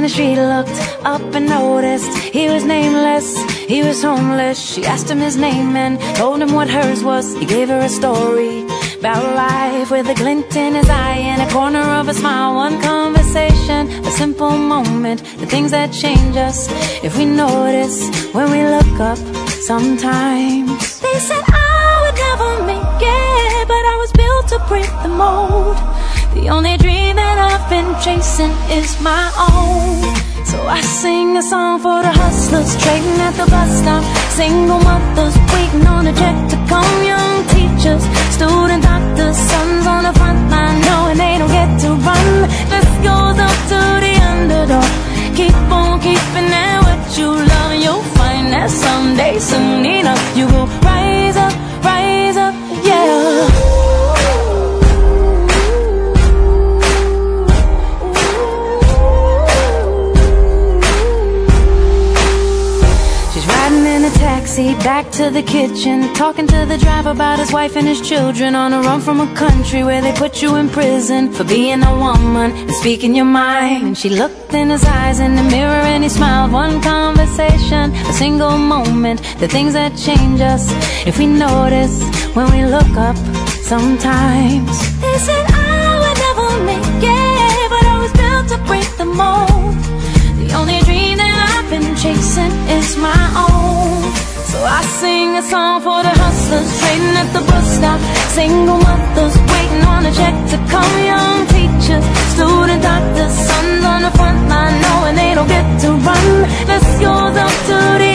in the street, looked up and noticed he was nameless, he was homeless. She asked him his name and told him what hers was. He gave her a story about life with a glint in his eye and a corner of a smile. One conversation, a simple moment, the things that change us if we notice when we look up sometimes. They said I would never make it, but I was built to break the mold. The only dream that I've been chasing is my own. So I sing a song for the hustlers trading at the bus stop, single mothers waiting on a check to come, young teachers, student doctors, sons on the front line knowing they don't get to run. This goes up to the underdog. Keep on keeping at what you love, and you'll find that someday, soon enough, you will rise up, yeah. Taxi back to the kitchen, talking to the driver about his wife and his children, on a run from a country where they put you in prison for being a woman and speaking your mind. And she looked in his eyes in the mirror and he smiled. One conversation, a single moment, the things that change us if we notice when we look up sometimes. They said I would never make it, but I was built to break the mold. The only dream that I've been chasing is my own. So I sing a song for the hustlers trading at the bus stop, single mothers waiting on a check to come, young teachers, student doctors, sons on the front line knowing they don't get to run. This goes up to the